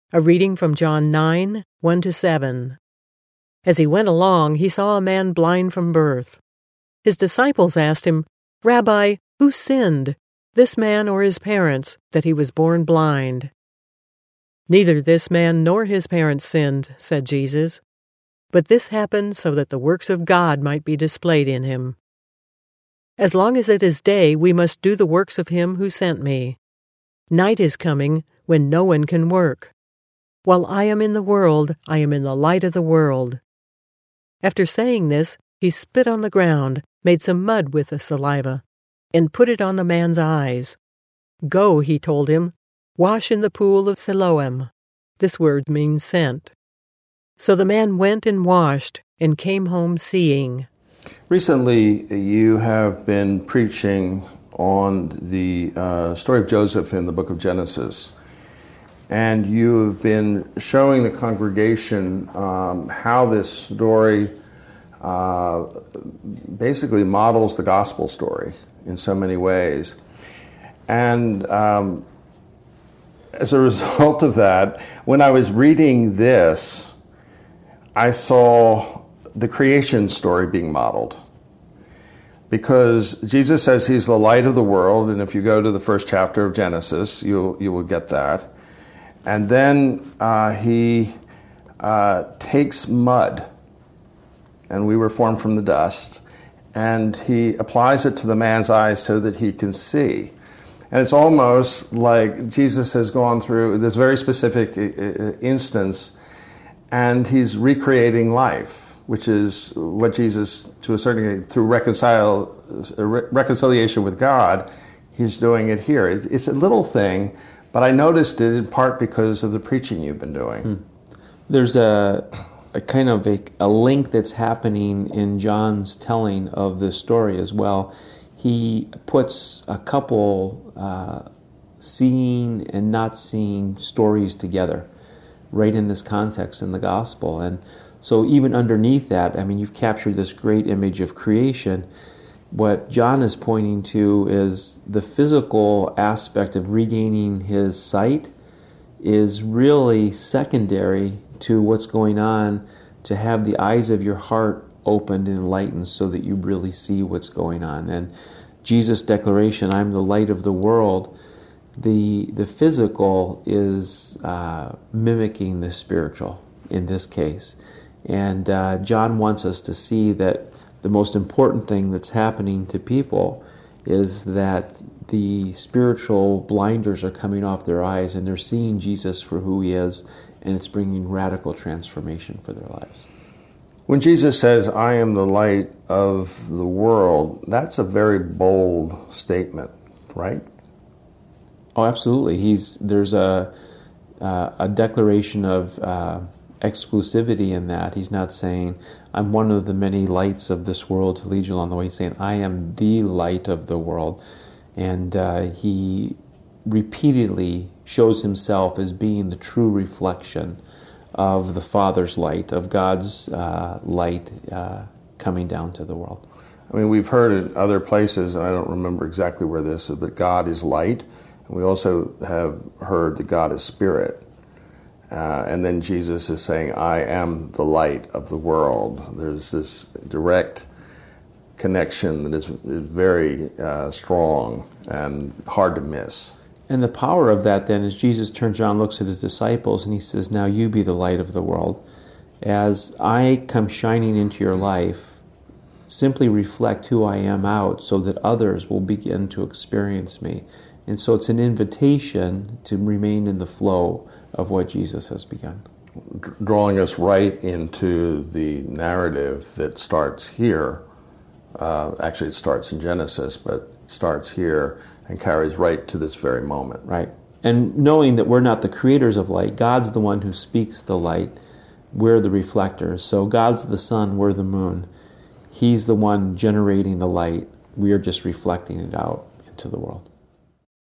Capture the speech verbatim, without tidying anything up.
A reading from John nine, one to seven. As he went along, he saw a man blind from birth. His disciples asked him, "Rabbi, who sinned, this man or his parents, that he was born blind?" "Neither this man nor his parents sinned," said Jesus, "but this happened so that the works of God might be displayed in him. As long as it is day, we must do the works of him who sent me. Night is coming when no one can work. While I am in the world, I am in the light of the world." After saying this, he spit on the ground, made some mud with the saliva, and put it on the man's eyes. "Go," he told him, "wash in the pool of Siloam." This word means sent. So the man went and washed, and came home seeing. Recently, you have been preaching on the uh, story of Joseph in the book of Genesis. And you have been showing the congregation um, how this story uh, basically models the gospel story in so many ways. And um, as a result of that, when I was reading this, I saw the creation story being modeled. Because Jesus says he's the light of the world, and if you go to the first chapter of Genesis, you you will get that. And then uh, he uh, takes mud, and we were formed from the dust, and he applies it to the man's eyes so that he can see. And it's almost like Jesus has gone through this very specific instance, and he's recreating life, which is what Jesus, to a certain degree, through reconcile, reconciliation with God, he's doing it here. It's a little thing, but I noticed it in part because of the preaching you've been doing. Hmm. There's a, a kind of a, a link that's happening in John's telling of this story as well. He puts a couple uh, seeing and not seeing stories together right in this context in the gospel. And so even underneath that, I mean, you've captured this great image of creation. What John is pointing to is the physical aspect of regaining his sight is really secondary to what's going on to have the eyes of your heart opened and enlightened so that you really see what's going on. And Jesus' declaration, "I'm the light of the world," the the physical is uh, mimicking the spiritual in this case. And uh, John wants us to see that the most important thing that's happening to people is that the spiritual blinders are coming off their eyes and they're seeing Jesus for who he is, and it's bringing radical transformation for their lives. When Jesus says, "I am the light of the world," that's a very bold statement, right? Oh, absolutely. He's there's a uh, a declaration of uh, exclusivity in that. He's not saying, "I'm one of the many lights of this world to lead you along the way." He's saying, "I am the light of the world." And uh, he repeatedly shows himself as being the true reflection of the Father's light, of God's uh, light uh, coming down to the world. I mean, we've heard in other places, and I don't remember exactly where this is, but God is light. And we also have heard that God is spirit. Uh, and then Jesus is saying, "I am the light of the world." There's this direct connection that is, is very uh, strong and hard to miss. And the power of that then is Jesus turns around, looks at his disciples, and he says, "Now you be the light of the world. As I come shining into your life, simply reflect who I am out so that others will begin to experience me." And so it's an invitation to remain in the flow of what Jesus has begun. Drawing us right into the narrative that starts here. Uh, actually, it starts in Genesis, but starts here and carries right to this very moment. Right. And knowing that we're not the creators of light, God's the one who speaks the light. We're the reflectors. So God's the sun, we're the moon. He's the one generating the light. We are just reflecting it out into the world.